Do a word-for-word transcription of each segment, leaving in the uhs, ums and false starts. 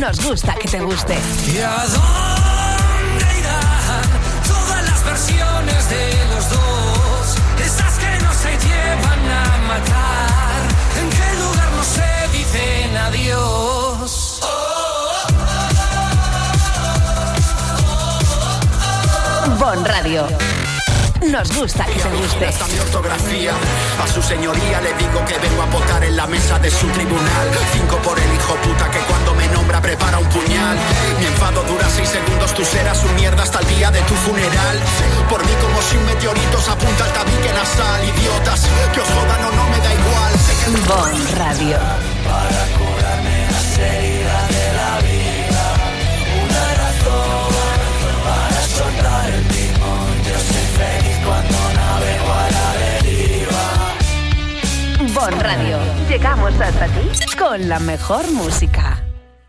nos gusta que te guste. ¿Y a dónde irán todas las versiones de los dos? Esas que no se llevan a matar. ¿En qué lugar no se dicen adiós? Bon Radio. Nos gusta que te guste. Hasta mi ortografía. A su señoría le digo que vengo a votar en la mesa de su tribunal. Cinco por el hijo puta que cuando me nombra prepara un puñal. Mi enfado dura seis segundos, tú serás un mierda hasta el día de tu funeral. Por mí como si un meteorito se apunta al tabique nasal. Idiotas, que os jodan o no me da igual. Bon Radio. Para curarme las heridas de la vida, una razón para soltar el timón. Yo soy feliz cuando navego a la deriva. Bon Radio. Llegamos hasta ti con la mejor música.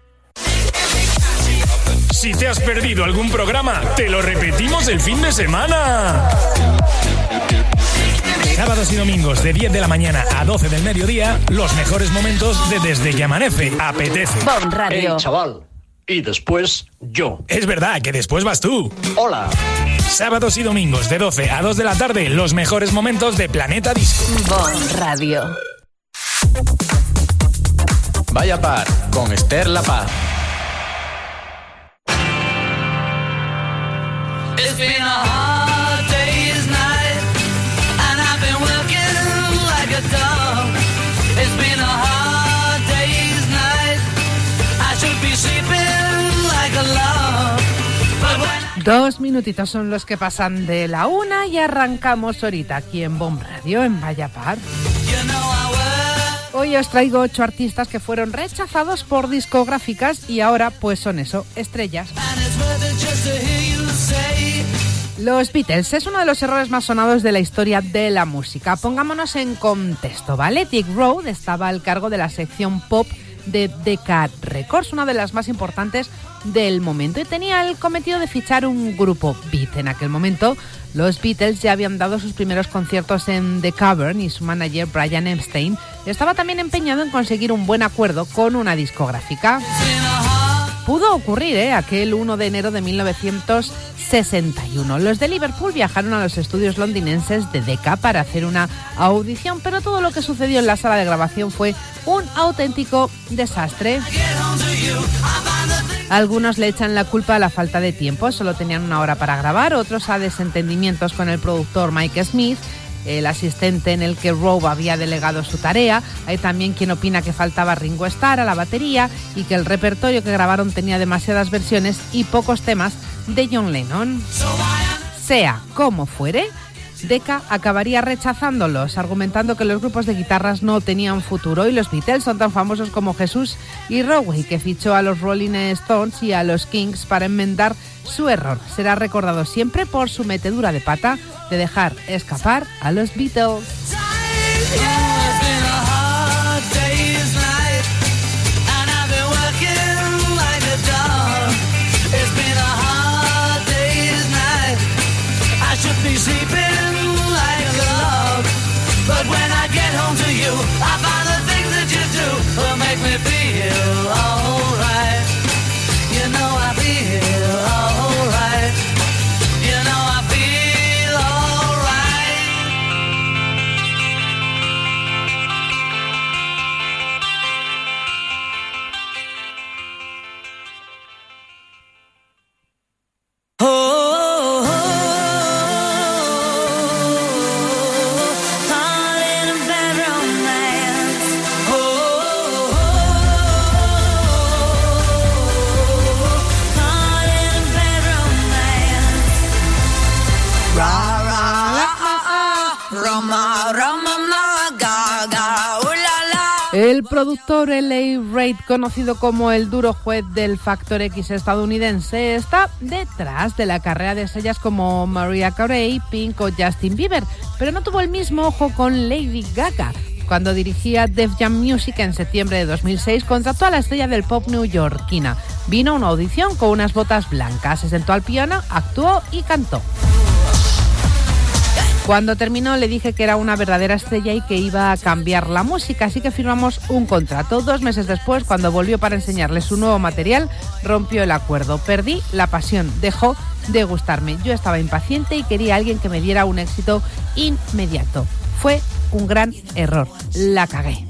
Si te has perdido algún programa, te lo repetimos el fin de semana. Sábados y domingos de diez de la mañana a doce del mediodía, los mejores momentos de Desde que Amanece. Apetece. Bon Radio. Hey, chaval. Y después yo. Es verdad que después vas tú. Hola. Sábados y domingos de doce a dos de la tarde, los mejores momentos de Planeta Disco. Bon Radio. Vaya Par, con Esther La Paz. It's been a hard day's night, and I've been working like a dog. It's been a hard day's night, I should be sleeping like a log. But when Dos minutitos son los que pasan de la una y arrancamos ahorita aquí en Bon Radio, en Vaya Par. you know I work. Hoy os traigo ocho artistas que fueron rechazados por discográficas y ahora pues son eso, estrellas. And it's worth it just to hear you say. Los Beatles es uno de los errores más sonados de la historia de la música. Pongámonos en contexto, ¿vale? Dick Rowe estaba al cargo de la sección pop de Decca Records, una de las más importantes del momento, y tenía el cometido de fichar un grupo beat. En aquel momento, los Beatles ya habían dado sus primeros conciertos en The Cavern y su manager Brian Epstein estaba también empeñado en conseguir un buen acuerdo con una discográfica. Pudo ocurrir, ¿eh? Aquel uno de enero de mil novecientos sesenta y uno. Los de Liverpool viajaron a los estudios londinenses de Decca para hacer una audición, pero todo lo que sucedió en la sala de grabación fue un auténtico desastre. Algunos le echan la culpa a la falta de tiempo, solo tenían una hora para grabar, otros a desentendimientos con el productor Mike Smith, el asistente en el que Rowe había delegado su tarea. Hay también quien opina que faltaba Ringo Starr a la batería y que el repertorio que grabaron tenía demasiadas versiones y pocos temas de John Lennon. Sea como fuere, Decca acabaría rechazándolos, argumentando que los grupos de guitarras no tenían futuro y los Beatles son tan famosos como Jesús y Rowe, que fichó a los Rolling Stones y a los Kings para enmendar su error. Será recordado siempre por su metedura de pata de dejar escapar a los Beatles. But when I get home to you, I find the things that you do will make me feel alright. You know I feel alright. You know I feel alright. Oh, oh, oh. El productor L A Reid, conocido como el duro juez del Factor X estadounidense, está detrás de la carrera de estrellas como Mariah Carey, Pink o Justin Bieber, pero no tuvo el mismo ojo con Lady Gaga. Cuando dirigía Def Jam Music en septiembre de dos mil seis, contrató a la estrella del pop neoyorquina. Vino a una audición con unas botas blancas, se sentó al piano, actuó y cantó. Cuando terminó le dije que era una verdadera estrella y que iba a cambiar la música, así que firmamos un contrato. Dos meses después, cuando volvió para enseñarle su nuevo material, rompió el acuerdo. Perdí la pasión, dejó de gustarme. Yo estaba impaciente y quería a alguien que me diera un éxito inmediato. Fue un gran error, la cagué.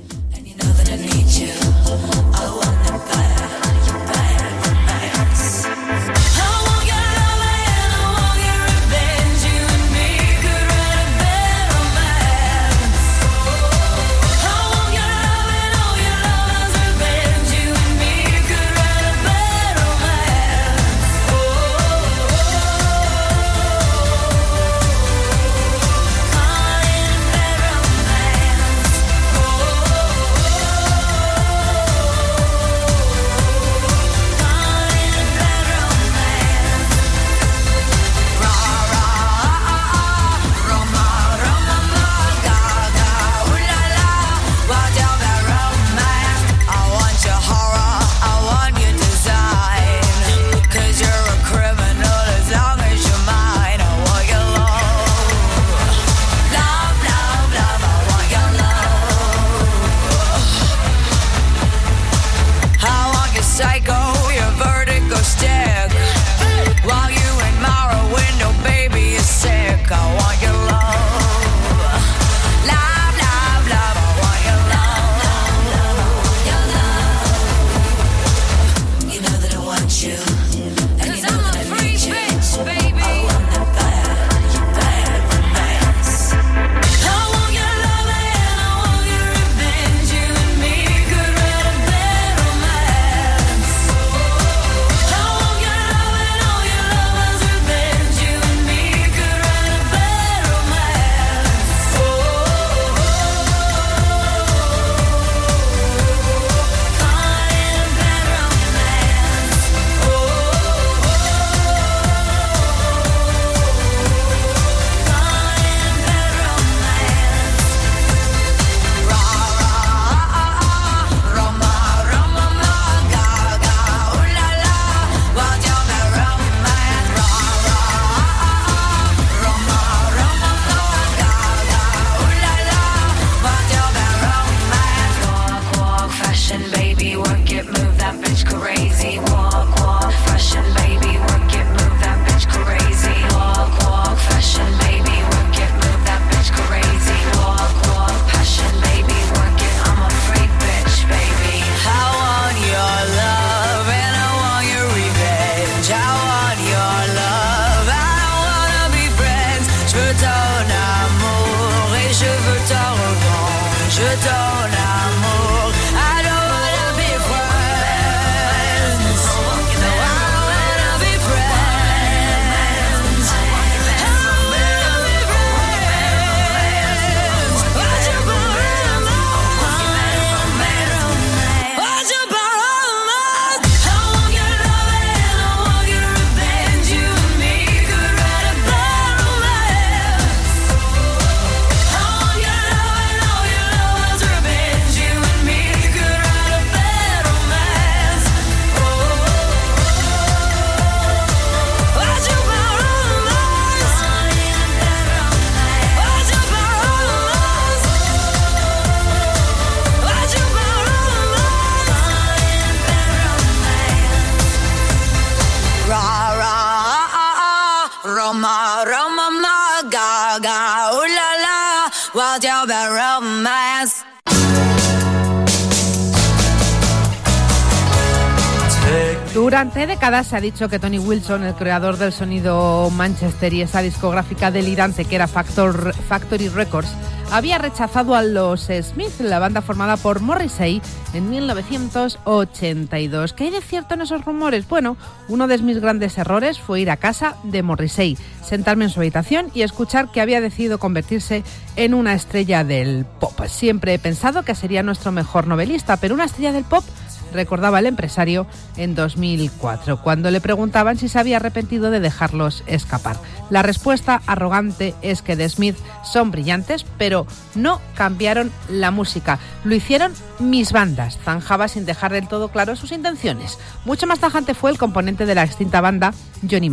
Durante décadas se ha dicho que Tony Wilson, el creador del sonido Manchester y esa discográfica delirante que era Factor, Factory Records, había rechazado a los Smith, la banda formada por Morrissey en mil novecientos ochenta y dos. ¿Qué hay de cierto en esos rumores? Bueno, uno de mis grandes errores fue ir a casa de Morrissey, sentarme en su habitación y escuchar que había decidido convertirse en una estrella del pop. Siempre he pensado que sería nuestro mejor novelista, pero una estrella del pop, recordaba el empresario en dos mil cuatro, cuando le preguntaban si se había arrepentido de dejarlos escapar. La respuesta arrogante es que The Smith son brillantes, pero no cambiaron la música. Lo hicieron mis bandas, zanjaba sin dejar del todo claro sus intenciones. Mucho más tajante fue el componente de la extinta banda, Johnny Marr.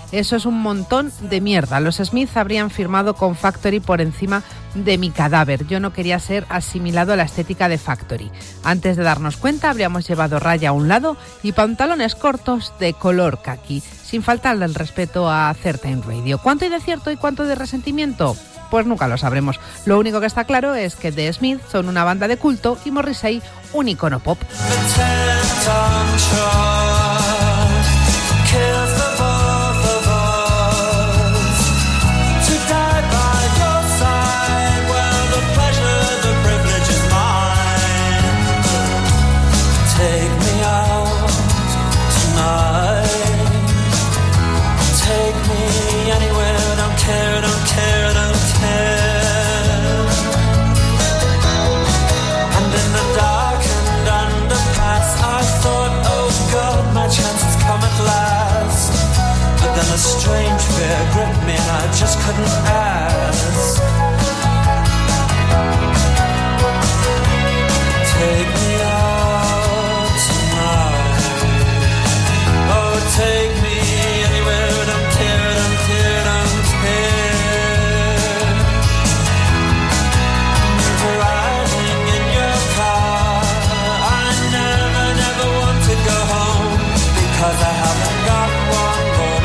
Eso es un montón de mierda. Los Smith habrían firmado con Factory por encima de mi cadáver. Yo no quería ser asimilado a la estética de Factory. Antes de darnos cuenta, habríamos llevado raya a un lado y pantalones cortos de color caqui, sin faltarle el respeto a Certain Radio. ¿Cuánto hay de cierto y cuánto de resentimiento? Pues nunca lo sabremos. Lo único que está claro es que The Smiths son una banda de culto y Morrissey un icono pop. Then a strange fear gripped me and I just couldn't ask. Take me out tonight. Oh, take me anywhere. Don't care, don't care, don't care. Driving in your car, I never, never want to go home because I haven't got one.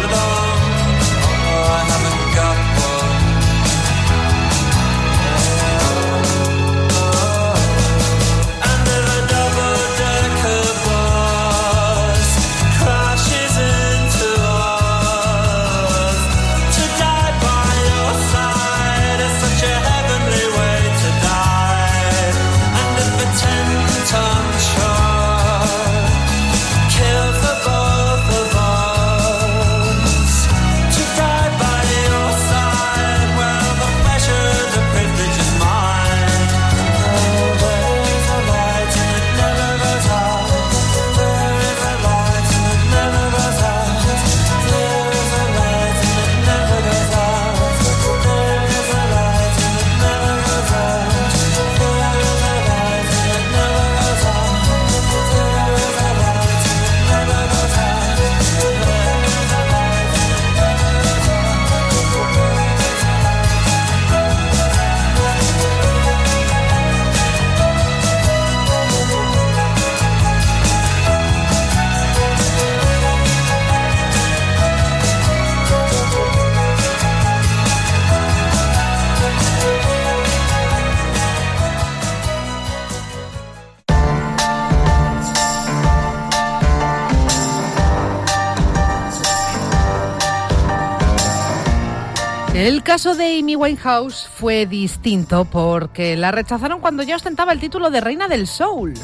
El caso de Amy Winehouse fue distinto porque la rechazaron cuando ya ostentaba el título de reina del soul.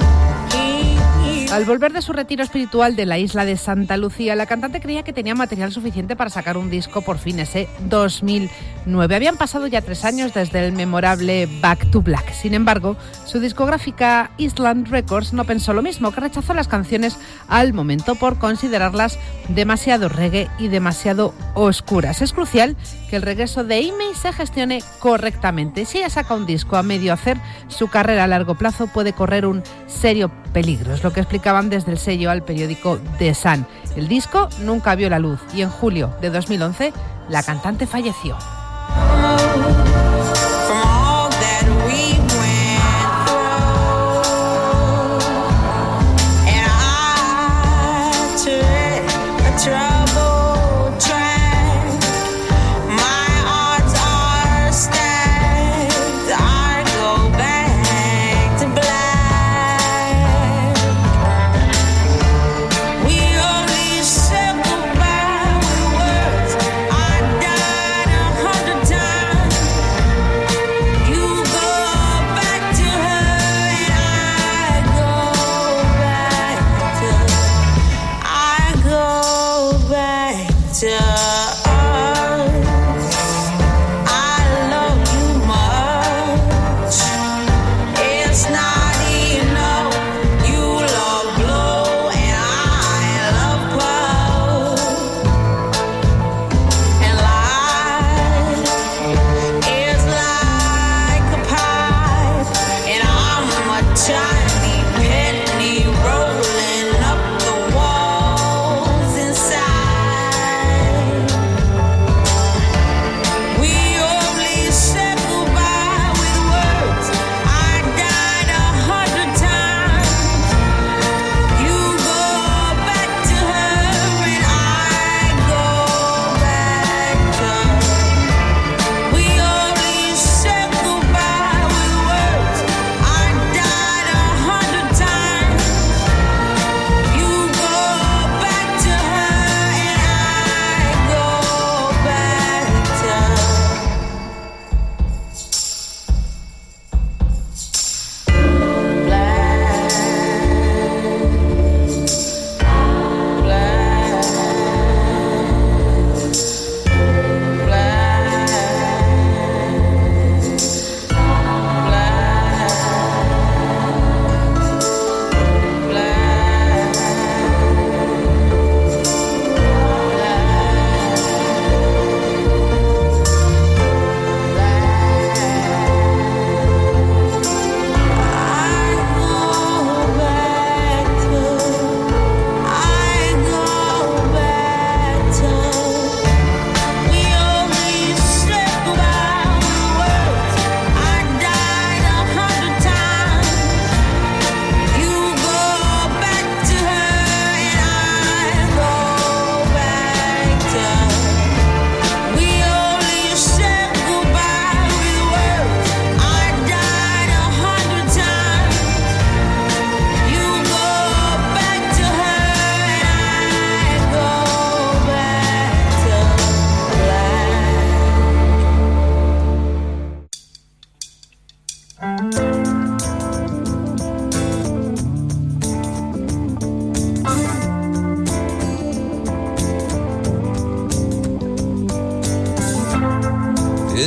Al volver de su retiro espiritual de la isla de Santa Lucía, la cantante creía que tenía material suficiente para sacar un disco por fin ese dos mil nueve. Habían pasado ya tres años desde el memorable Back to Black. Sin embargo, su discográfica Island Records no pensó lo mismo, que rechazó las canciones al momento por considerarlas demasiado reggae y demasiado oscuras. Es crucial que el regreso de Amy se gestione correctamente. Si ella saca un disco a medio hacer, su carrera a largo plazo puede correr un serio peligro. Es lo que explicaban desde el sello al periódico The Sun. El disco nunca vio la luz y en julio de dos mil once la cantante falleció.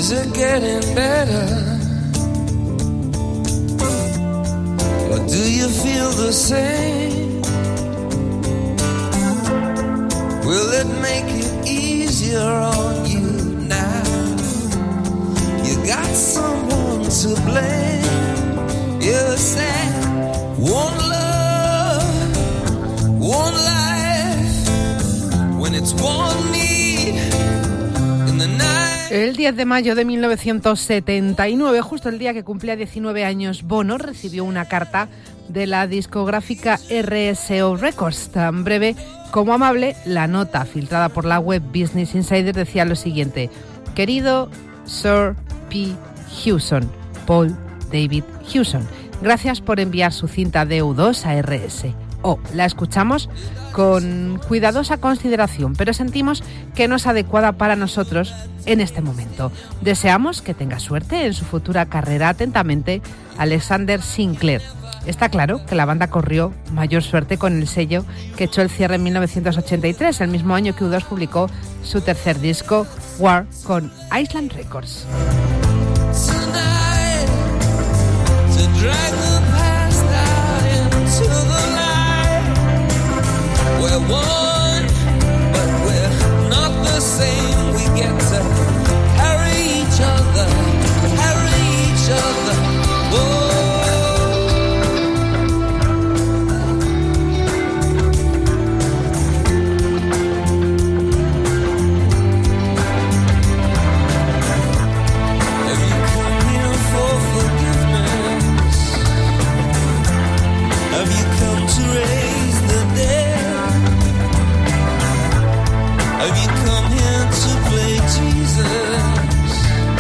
Is it getting better? Or do you feel the same? Will it make it easier on you now? You got someone to blame. You said one love, one life, when it's one need in the night. El diez de mayo de mil novecientos setenta y nueve, justo el día que cumplía diecinueve años, Bono recibió una carta de la discográfica R S O Records. Tan breve como amable, la nota filtrada por la web Business Insider decía lo siguiente: querido Sir P. Hewson, Paul David Hewson, gracias por enviar su cinta D U dos a R S O. La escuchamos con cuidadosa consideración, pero sentimos que no es adecuada para nosotros en este momento. Deseamos que tenga suerte en su futura carrera. Atentamente, Alexander Sinclair. Está claro que la banda corrió mayor suerte con el sello que echó el cierre en mil novecientos ochenta y tres, el mismo año que U dos publicó su tercer disco, War, con Island Records. We're one, but we're not the same. We get to carry each other, carry each other. Whoa. Have you come here for forgiveness? Have you come to raise the dead? Have you come here to play Jesus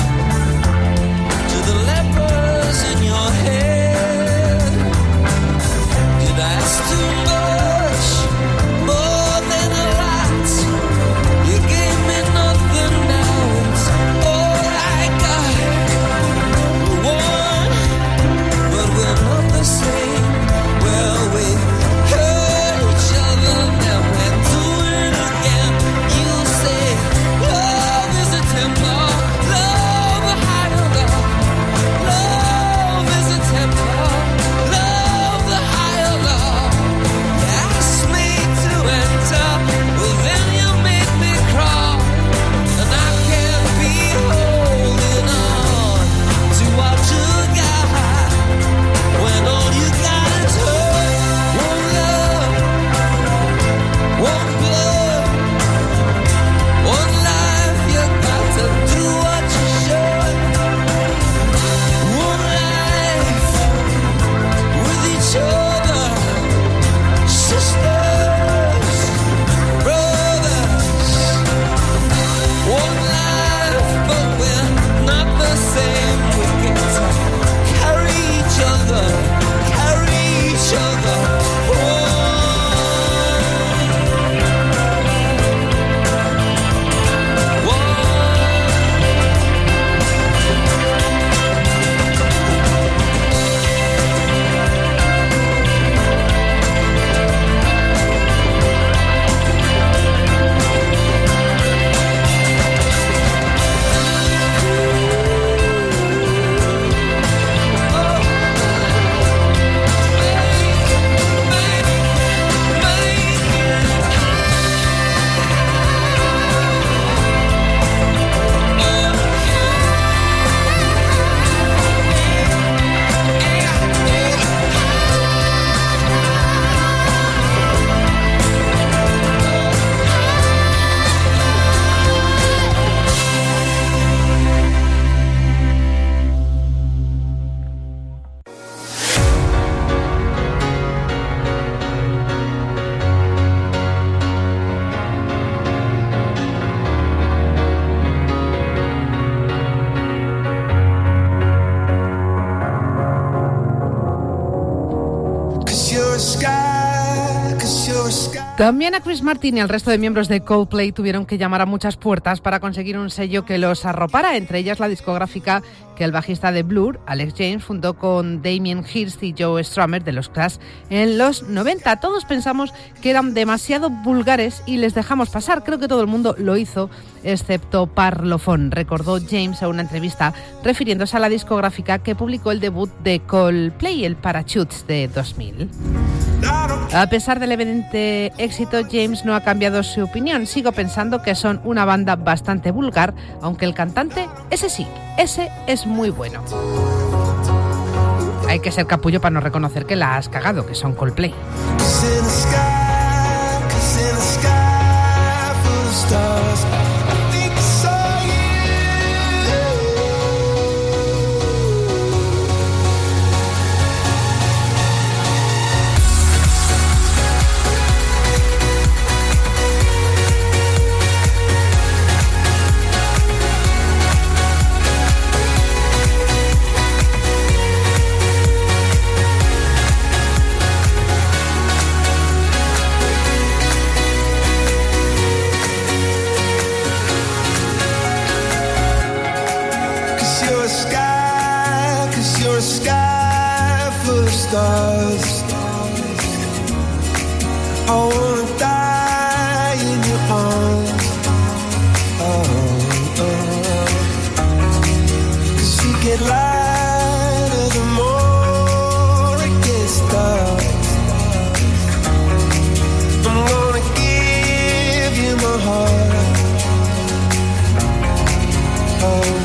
to the lepers in your head? Did I ask too much, more than a lot? You gave me nothing, now it's all I got. We're one, but we're not the same. Well, we hurt each other, now we're doing it again. Love is a temper, love a higher love. Love is a temper, love the higher love. You asked me to enter, well then you made me crawl. And I can't be holding on to what you got, when all you got is hurt. One love, one blood, one life, you got to do what you should. One life with each other, sisters, brothers. One life, but we're not the same. We get to carry each other, carry each other. Cause you're a sky, cause you're También a Chris Martin y al resto de miembros de Coldplay tuvieron que llamar a muchas puertas para conseguir un sello que los arropara, entre ellas la discográfica que el bajista de Blur, Alex James, fundó con Damien Hirst y Joe Strummer de los Clash en los noventa. Todos pensamos que eran demasiado vulgares y les dejamos pasar. Creo que todo el mundo lo hizo, excepto Parlophone, recordó James a una entrevista refiriéndose a la discográfica que publicó el debut de Coldplay, el Parachutes de dos mil. A pesar del evidente éxito, James no ha cambiado su opinión. Sigo pensando que son una banda bastante vulgar, aunque el cantante, ese sí, ese es muy bueno. Hay que ser capullo para no reconocer que la has cagado, que son Coldplay. Stars. I wanna die in your arms. Oh, oh. 'Cause you get lighter the more it gets dark. I'm gonna give you my heart. Oh.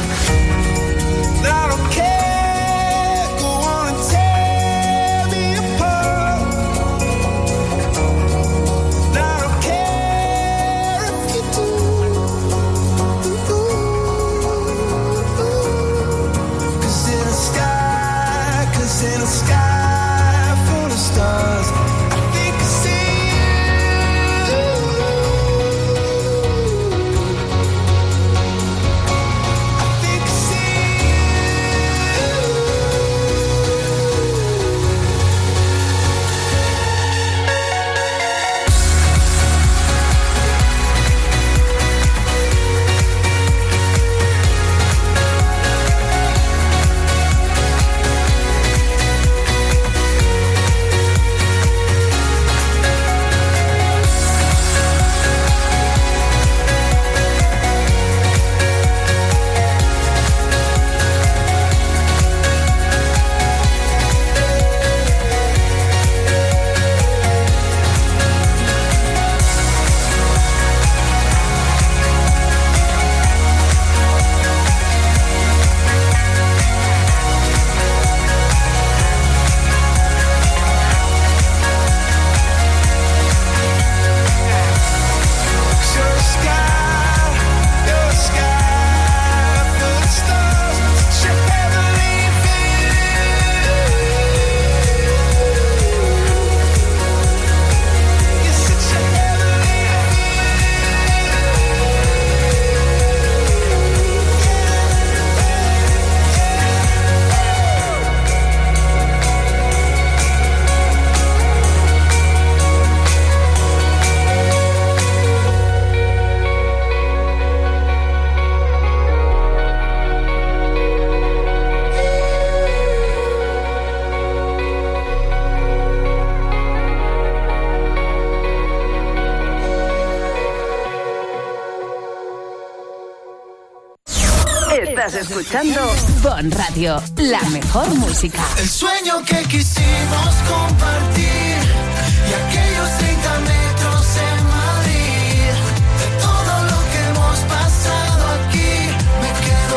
Estás escuchando Bon Radio, la mejor música. El sueño que quisimos compartir y aquellos treinta metros en Madrid. De todo lo que hemos pasado aquí, me quedo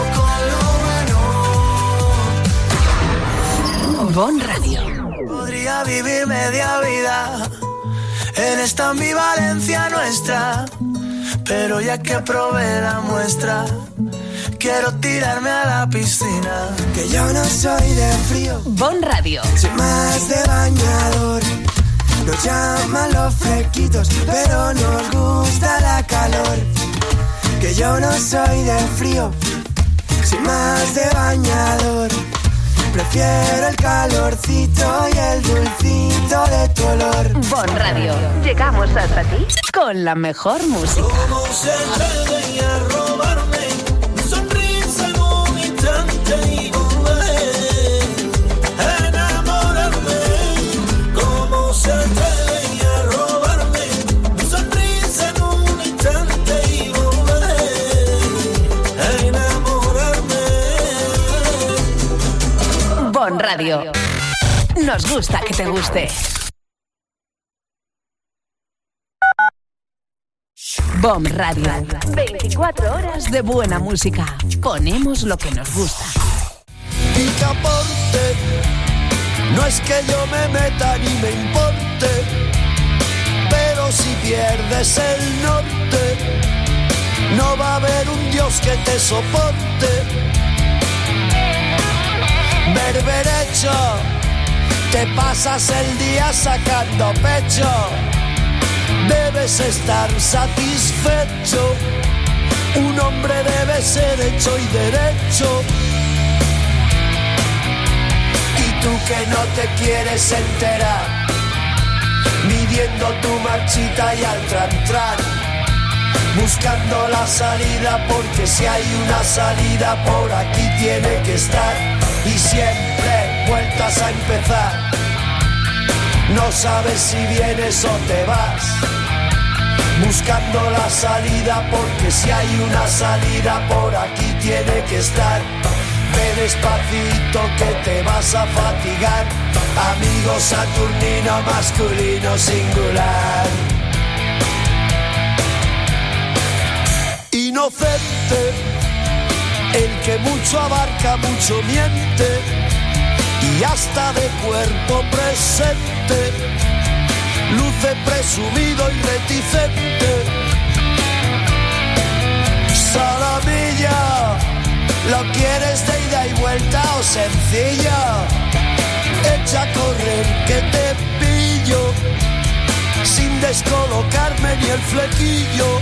con lo bueno. Bon Radio. Podría vivir media vida en esta ambivalencia nuestra, pero ya que probé la muestra, quiero tirarme a la piscina. Que yo no soy de frío, Bon Radio. soy más de bañador. Nos llaman los fresquitos, pero nos gusta la calor. Que yo no soy de frío, soy más de bañador. Prefiero el calorcito y el dulcito de tu olor. Bon Radio. Llegamos hasta ti con la mejor música. ¿Cómo se atreven a robarme mi sonrisa en un instante y volver a enamorarme? ¿Cómo se atreven a robarme mi sonrisa en un instante y volver a enamorarme? Bon Radio. Nos gusta que te guste. Bon Radio. veinticuatro horas de buena música. Ponemos lo que nos gusta. Picaporte, no es que yo me meta ni me importe, pero si pierdes el norte, no va a haber un Dios que te soporte. Berberecho, te pasas el día sacando pecho. Debes estar satisfecho. Un hombre debe ser hecho y derecho. Y tú que no te quieres enterar, midiendo tu marchita y al tran-tran, buscando la salida, porque si hay una salida por aquí tiene que estar. Y siempre vueltas a empezar. No sabes si vienes o te vas, buscando la salida, porque si hay una salida por aquí tiene que estar. Ve despacito que te vas a fatigar. Amigo saturnino masculino singular. Inocente, el que mucho abarca, mucho miente, y hasta de cuerpo presente luce presumido y reticente. Salamilla, ¿lo quieres de ida y vuelta o sencilla? Echa a correr que te pillo, sin descolocarme ni el flequillo.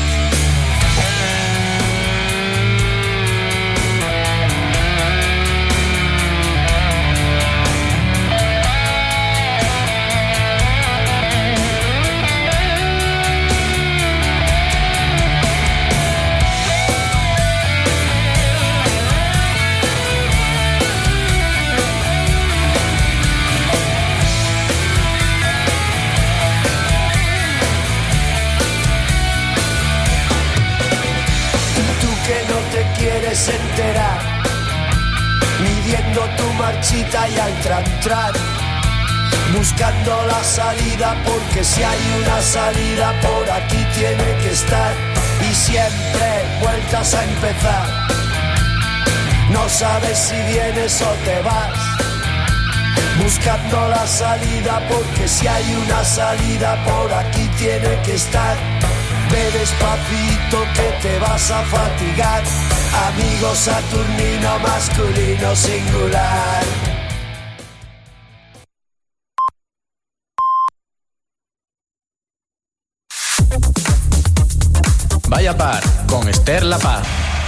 Enterar, midiendo tu marchita y al tran-tran, buscando la salida, porque si hay una salida por aquí tiene que estar. Y siempre vueltas a empezar. No sabes si vienes o te vas, buscando la salida, porque si hay una salida por aquí tiene que estar. Ve despacito que te vas a fatigar. Amigo saturnino masculino singular. Vaya Par con Esther La Paz.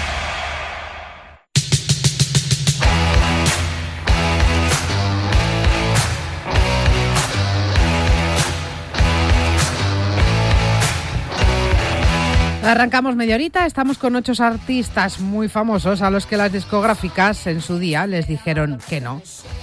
Arrancamos media horita, estamos con ocho artistas muy famosos a los que las discográficas en su día les dijeron que no.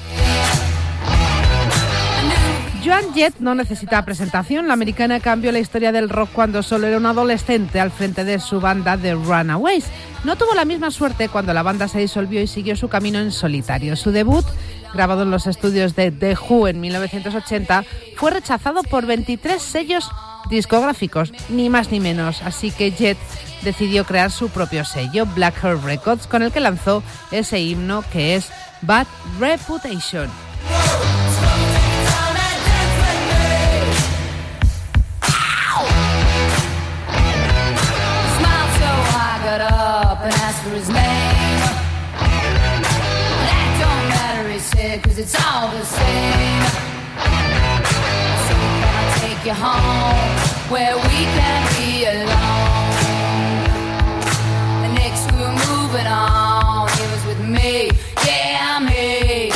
Joan Jett no necesita presentación. La americana cambió la historia del rock cuando solo era un adolescente al frente de su banda The Runaways. No tuvo la misma suerte cuando la banda se disolvió y siguió su camino en solitario. Su debut, grabado en los estudios de The Who en mil novecientos ochenta, fue rechazado por veintitrés sellos discográficos, ni más ni menos. Así que Jett decidió crear su propio sello, Black Heart Records, con el que lanzó ese himno que es Bad Reputation. You home where we can be alone. And next we're moving on. It was with me, yeah, me.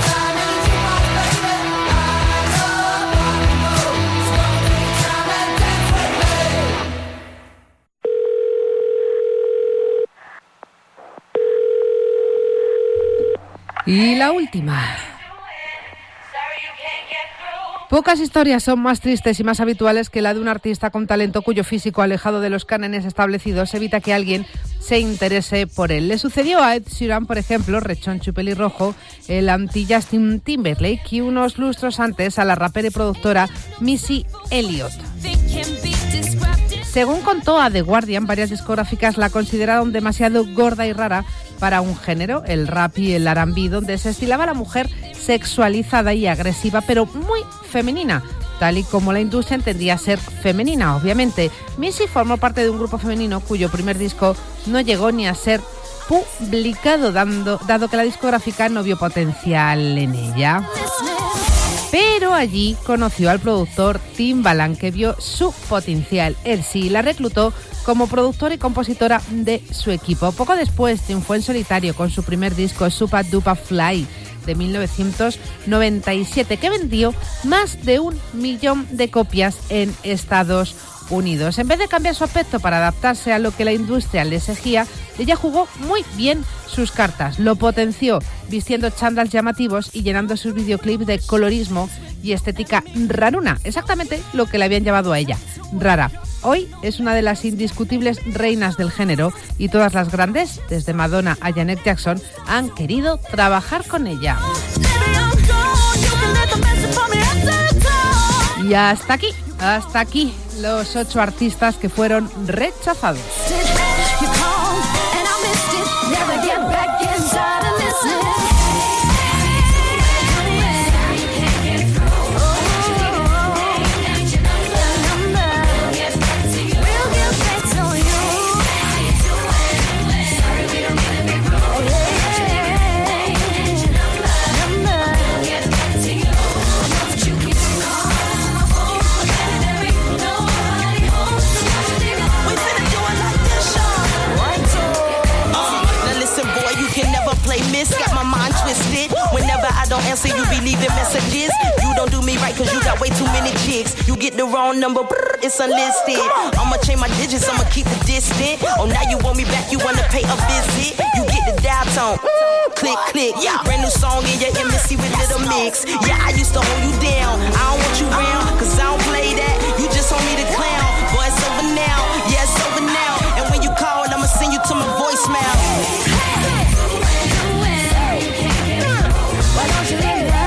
Y la última. Pocas historias son más tristes y más habituales que la de un artista con talento cuyo físico, alejado de los cánones establecidos, evita que alguien se interese por él. Le sucedió a Ed Sheeran, por ejemplo, rechoncho y pelirrojo, el anti-Justin Timberlake, y unos lustros antes a la rapera y productora Missy Elliott. Según contó a The Guardian, varias discográficas la consideraron demasiado gorda y rara para un género, el rap y el R and B, donde se estilaba a la mujer sexualizada y agresiva, pero muy femenina, tal y como la industria entendía ser femenina, obviamente. Missy formó parte de un grupo femenino cuyo primer disco no llegó ni a ser publicado, dando, dado que la discográfica no vio potencial en ella. Pero allí conoció al productor Timbaland, que vio su potencial. Él sí la reclutó como productora y compositora de su equipo. Poco después triunfó en solitario con su primer disco, Supa Dupa Fly, de mil novecientos noventa y siete, que vendió más de un millón de copias en Estados Unidos. En vez de cambiar su aspecto para adaptarse a lo que la industria le exigía, ella jugó muy bien sus cartas, lo potenció vistiendo chándals llamativos y llenando sus videoclips de colorismo y estética raruna, exactamente lo que le habían llevado a ella, rara. Hoy es una de las indiscutibles reinas del género y todas las grandes, desde Madonna a Janet Jackson, han querido trabajar con ella. Y hasta aquí, hasta aquí los ocho artistas que fueron rechazados. Got my mind twisted. Whenever I don't answer, you be leaving messages. You don't do me right cause you got way too many chicks. You get the wrong number, brr, it's unlisted. I'ma change my digits, I'ma keep it distant. Oh, now you want me back, you wanna pay a visit. You get the dial tone, mm, click, click. Brand new song in your embassy with little mix. Yeah, I used to hold you down. I don't want you round, cause I don't play that. You just want me to clown. Boy, it's over now, yeah, it's over now. And when you call, I'ma send you to my voicemail. Why don't you leave that?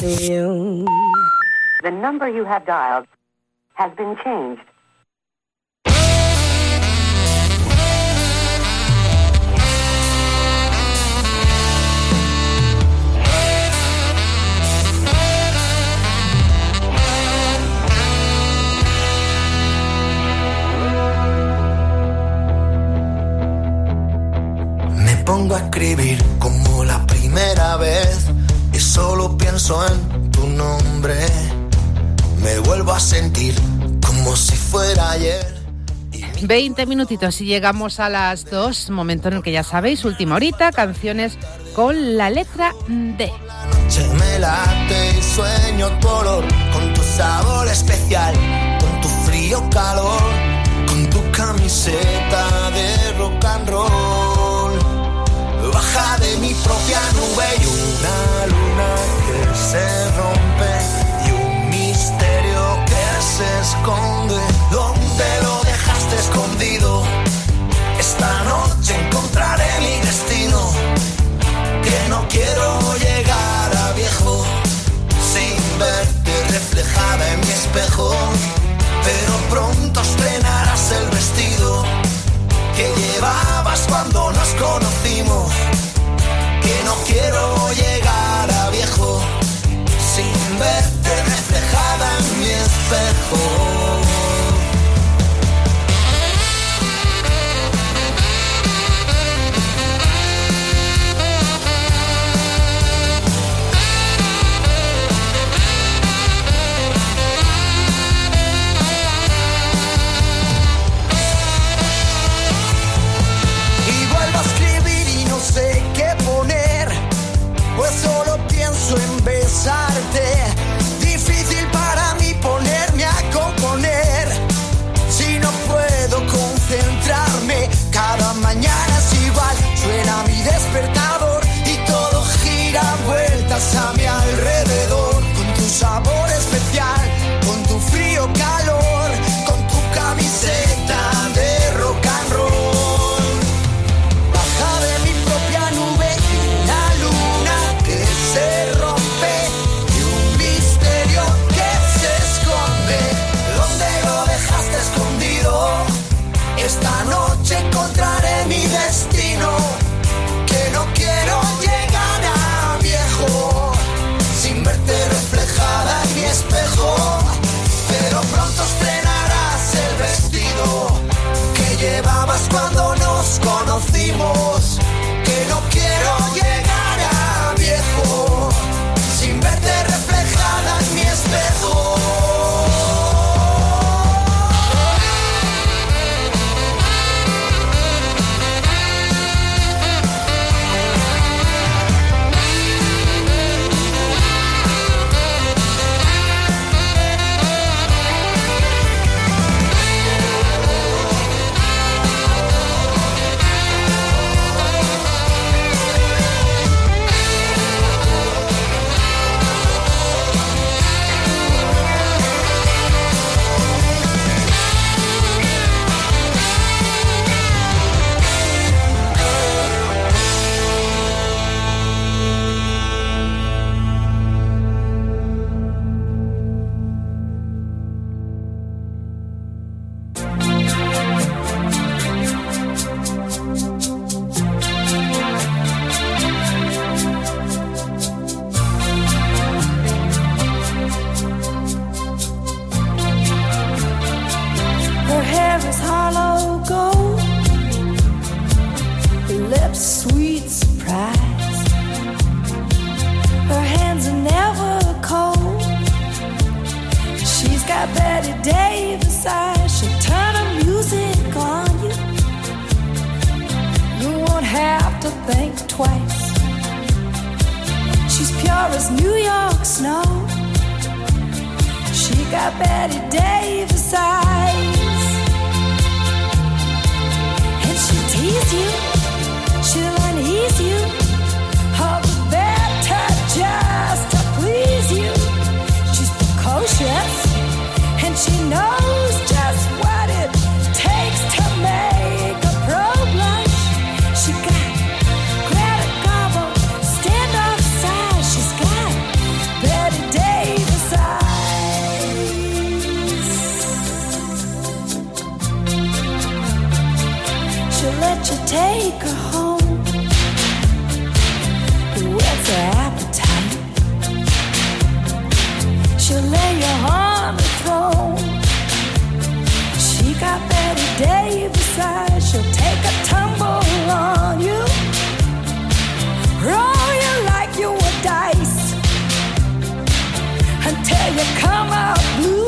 you. The number you have dialed has been changed. Me pongo a escribir como la primera vez y solo pienso en tu nombre. Me vuelvo a sentir como si fuera ayer. veinte minutitos y llegamos a las dos, momento en el que ya sabéis, última horita, canciones con la letra D. Se me late y sueño tu olor, con tu sabor especial, con tu frío calor, con tu camiseta de rock and roll. Baja de mi propia nube y una luna que se rompe y un misterio que se esconde. ¿Dónde lo dejaste escondido? Esta noche encontraré mi destino, que no quiero llegar a viejo sin verte reflejada en mi espejo. Pero pronto estrenarás el vestido que llevabas cuando nos conocimos, que no quiero llegar a viejo sin verte reflejada en mi espejo. Pues solo pienso en besarte. Difícil para mí ponerme a componer si no puedo concentrarme. Cada mañana es igual, suena mi despertador y todo gira vueltas a mi alrededor. Con tu sabor especial, con tu frío calor, con tu camiseta de rock and roll. Se rompe y un misterio que se esconde. ¿Dónde lo dejaste escondido? Esta noche encontraré mi destino, que no quiero llegar a viejo sin verte reflejada en mi espejo. Pero pronto estrenarás el vestido que llevabas cuando nos conocimos, que no quiero llegar a viejo sin verte reflejada en mi espejo. Betty won't you take her home? Where's her appetite? She'll lay you on the throne. She got Betty Davis eyes. She'll take a tumble on you, roll you like you were dice, until you come out blue.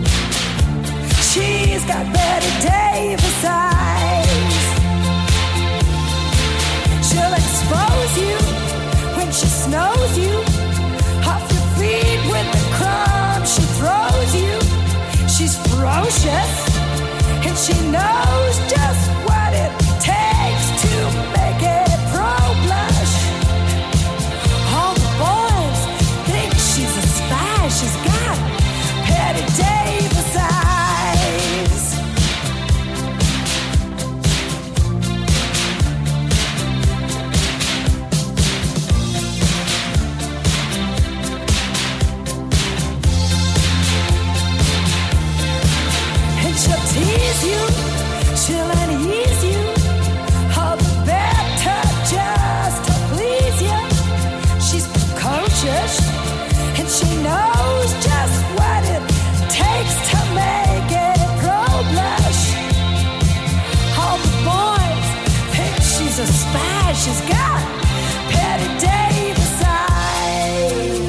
She's got Betty Davis eyes. She'll expose you when she snows you off your feet with the crumbs she throws you. She's ferocious and she knows just what it takes to make it pro blush. All the boys think she's a spy. She's got Betty Davis eyes. And she'll tease you, she'll unease you, all the better just to please you. She's precocious and she knows just what it takes to make it pro blush. All the boys think she's a spy. She's got Betty Davis eyes.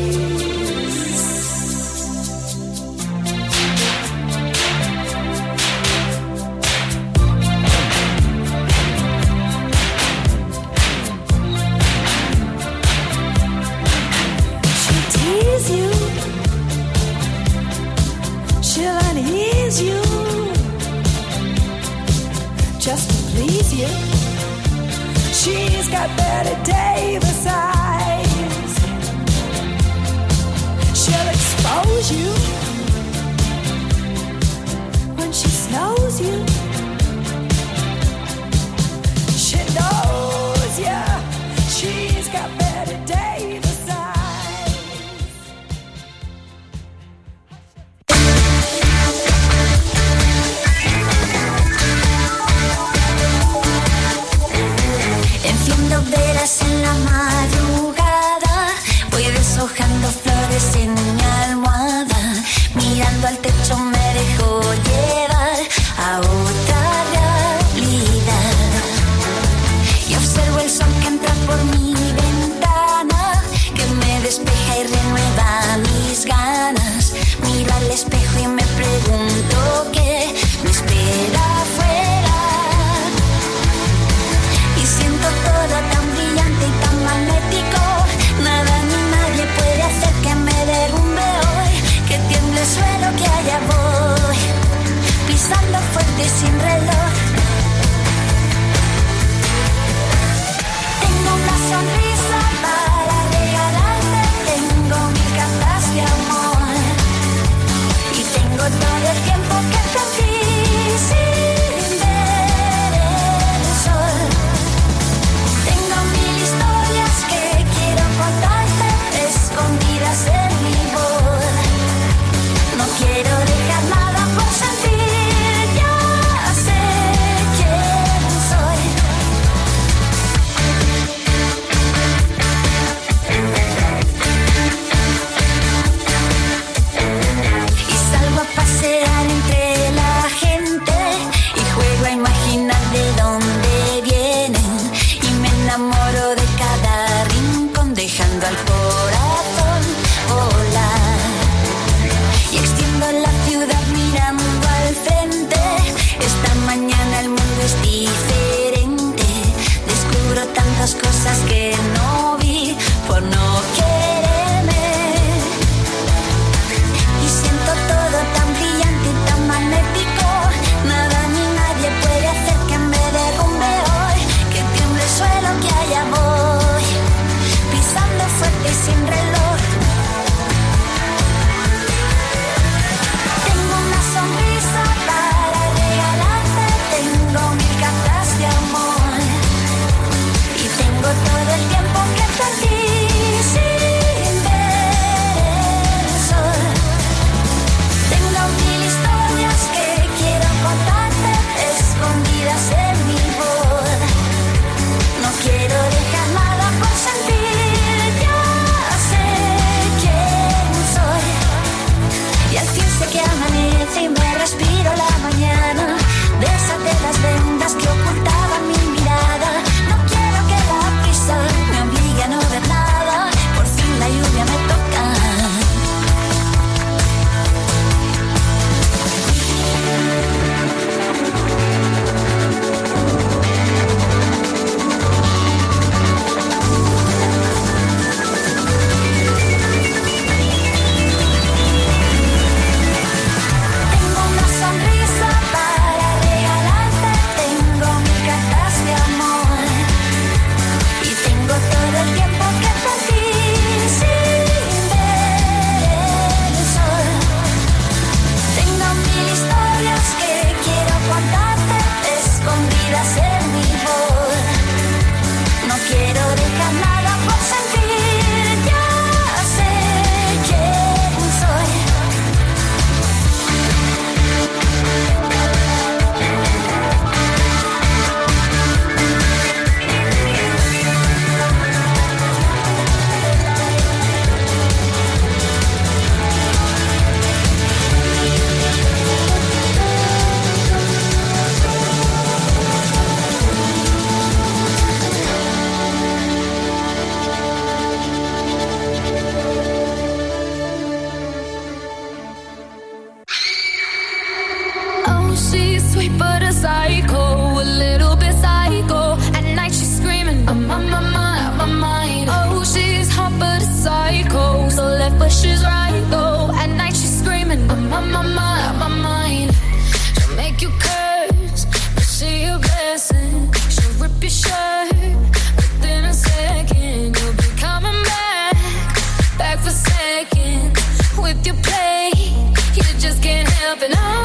Oh, she's sweet but a psycho, a little bit psycho. At night she's screaming, I'm on my mind, my mind. Oh, she's hot but a psycho, so left but she's right though. At night she's screaming, I'm on my mind, my mind. She'll make you curse, but she a blessing. She'll rip your shirt within a second. You'll be coming back, back for seconds with your play. You just can't help it, no,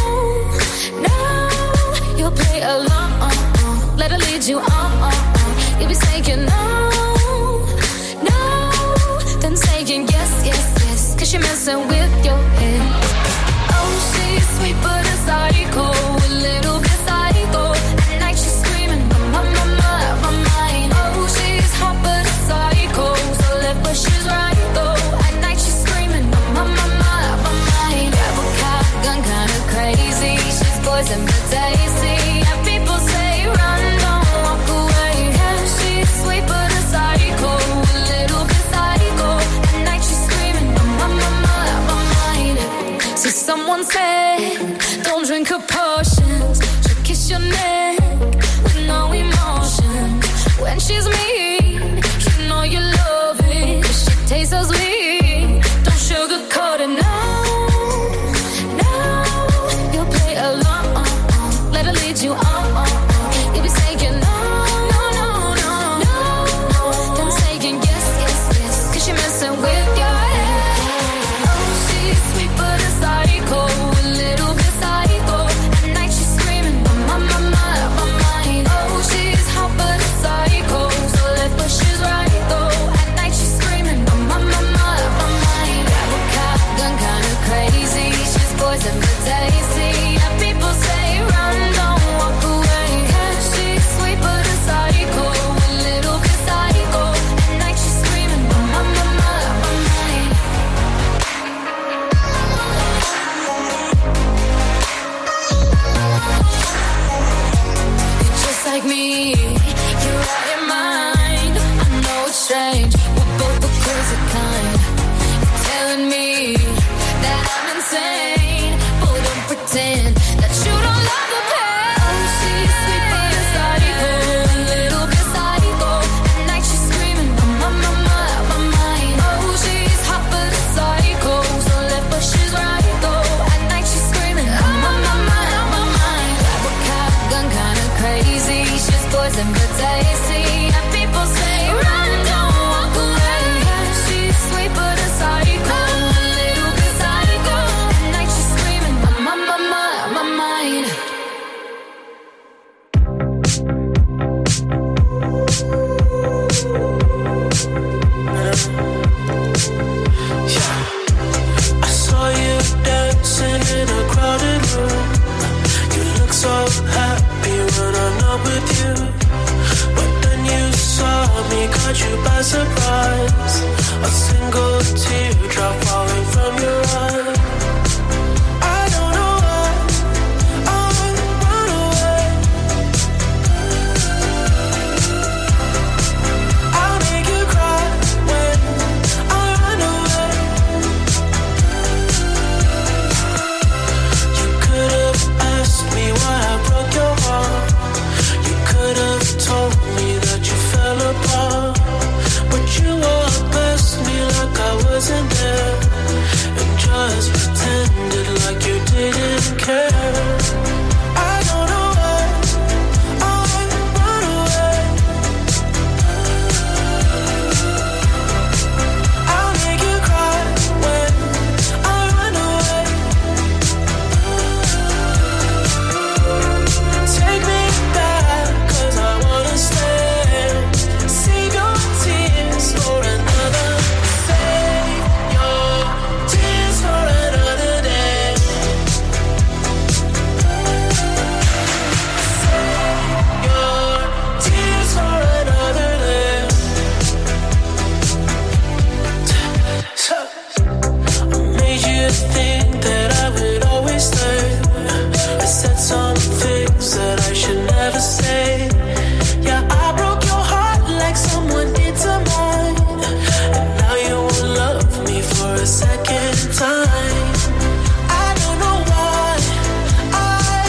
no. You'll play along, let her lead you on. You'll be saying no, no, then saying yes, yes, yes, cause you're messing with your head. Oh, she's sweet but a psycho, a little bit psycho. At night she's screaming, my, my, my, my mind. Oh, she's hot but a psycho, so left but she's right though. At night she's screaming, my, my, my, my mind. Grab a cop, gun kinda crazy. She's poison but tasty. And people say run, don't walk away. Yeah, she's sweet but a psycho, a little bit psycho. At night she's screaming, my, my, my, my mind. See, someone said, don't drink her potions. She'll kiss your neck with no emotion. When she's mean, you know you love it. She tastes so sweet, don't sugarcoat it, no, no. You'll play along, let her lead you on. You'll be saying no, no, no, no, no. Then saying yes, yes, yes, cause you're messing with your head. Oh, she's sweet but a psycho, a little bit psycho. At night she's screaming, my, my, my, my mind. Oh, she's hot but a psycho, so left but she's right though. At night she's screaming, my, my, my, my mind. Grab a cop, gun kinda crazy. She's poison but tasty. And people say run, don't walk away. Yeah, she's sweet but a psycho, a little bit psycho. At night she's screaming, my, my, my, my mind. You're just like me, you're out your mind. I know it's strange, we're both the crazy kind. You're telling me that I'm insane, but don't pretend that you don't love the pain. Oh, she's sweet but a psycho, a little bit psycho. At night she's screaming, my, my, my, my mind. Oh, she's hot but a psycho, so left but she's right though. At night she's screaming, my, my, my, my mind. Grab a cop, gun kinda crazy. She's poison but tasty. And people say run, don't walk away. Yeah, she's sweet but a psycho, a little bit psycho. At night she's screaming, my, my, my, my mind. I saw you dancing in a crowded room. You look so happy when I'm not with you. But then you saw me, caught you by surprise. A single teardrop falling from your eye. I don't know why I run away. I'll make you cry when I run away. You could have asked me why I broke your heart. You could have told me that you fell apart. But you walked past me like I wasn't there, and just pretended like you didn't care. I don't know why I run away. I'll make you cry when I run away. Take me back, cause I wanna stay. Save your tears for another. Save your tears for another day. Save your tears for another day. So, I made you think that I would always stay. I said some things that I should never say. Yeah, I broke your heart like someone did to mine. And now you won't love me for a second time. I don't know why I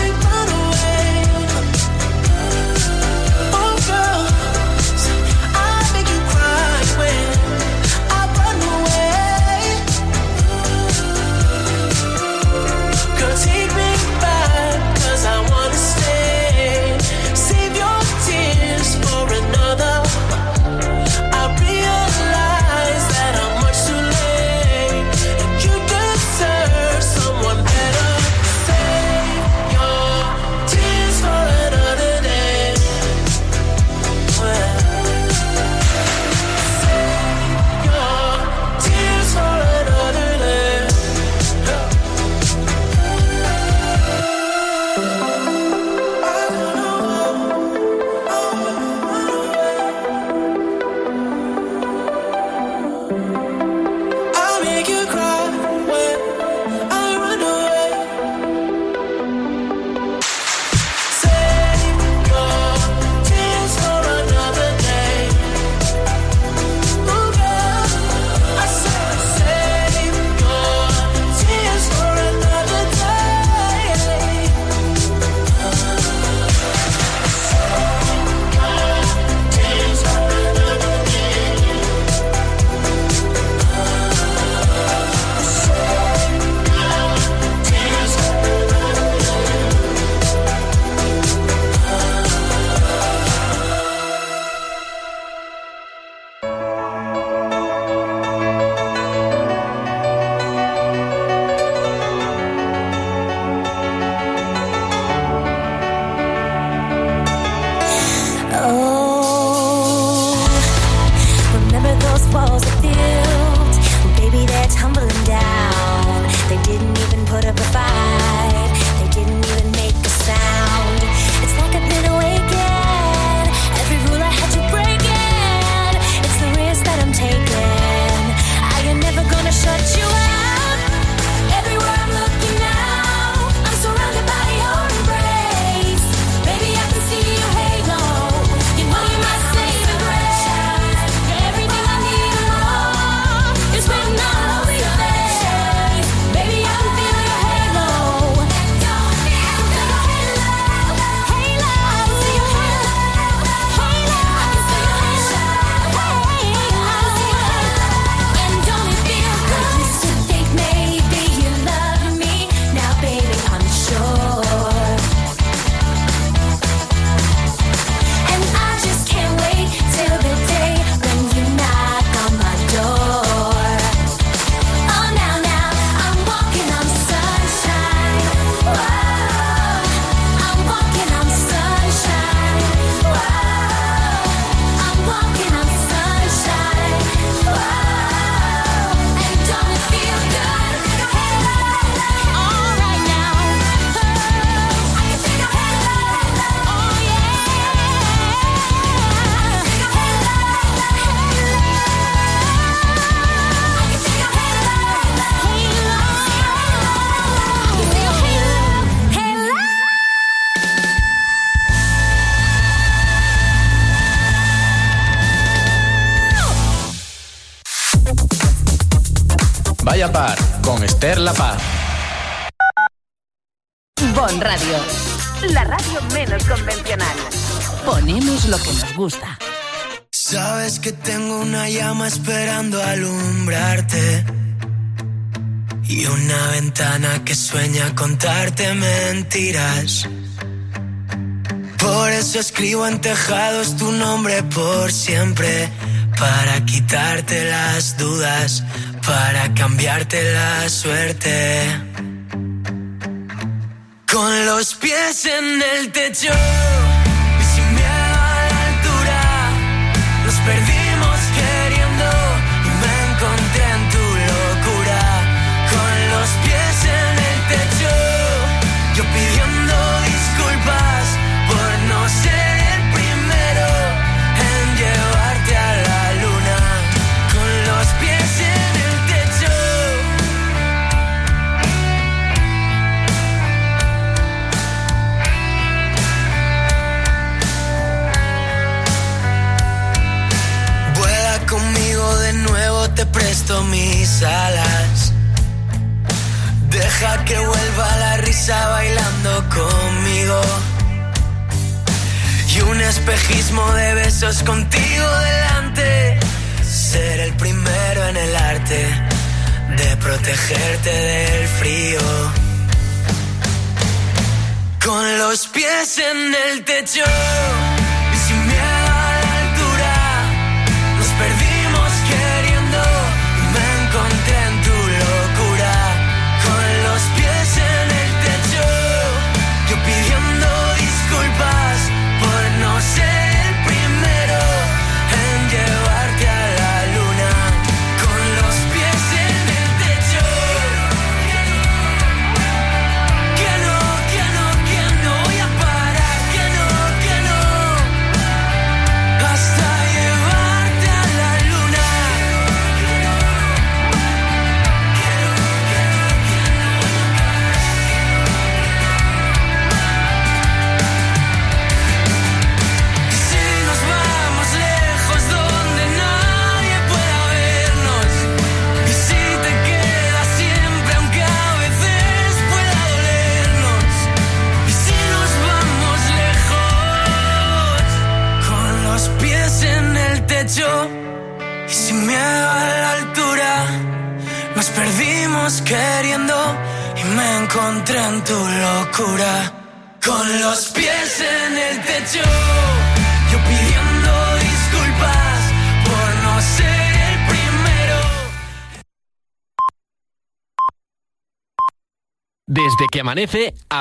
Par con Esther La Paz. Bon Radio, la radio menos convencional. Ponemos lo que nos gusta. Sabes que tengo una llama esperando alumbrarte y una ventana que sueña contarte mentiras. Por eso escribo en tejados tu nombre por siempre, para quitarte las dudas, para cambiarte la suerte. Con los pies en el techo y sin miedo a la altura, nos perdimos queriendo y me encontré en tu locura. Con los pies en el techo, yo pidiendo disculpas por no ser el primero en llevarte a la luna. Con los pies en el techo. Vuela conmigo de nuevo, te presto mis alas. Deja que vuelva la risa bailando conmigo. Y un espejismo de besos contigo delante. Ser el primero en el arte de protegerte del frío. Con los pies en el techo y sin miedo a la altura, nos perdimos queriendo y me encontré en tu locura. Con los pies en el techo, yo pidiendo disculpas por no ser el primero en llevarte a la luna. Con los pies en el techo. Que no, que no, que no voy a parar. Que no, que no. Hasta llevarte a la luna. Y si nos vamos lejos donde nadie pueda vernos, y si te quedas siempre aunque a veces pueda dolernos, y si nos vamos lejos con los pies en el techo y sin miedo a la altura, nos perdimos queriendo y me encontré en tu locura. Con los pies en el techo, yo pidiendo disculpas por no ser el primero. Desde que amanece,